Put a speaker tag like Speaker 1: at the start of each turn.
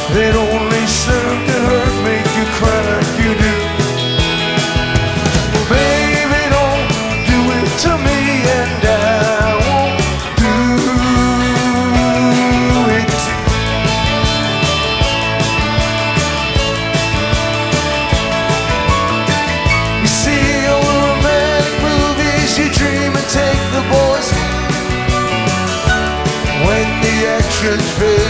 Speaker 1: They'd only serve to hurt, make you cry like you do. Well, baby, don't do it to me, and I won't do it to you. You see all the romantic movies, you dream and take the boys. When the action's fail,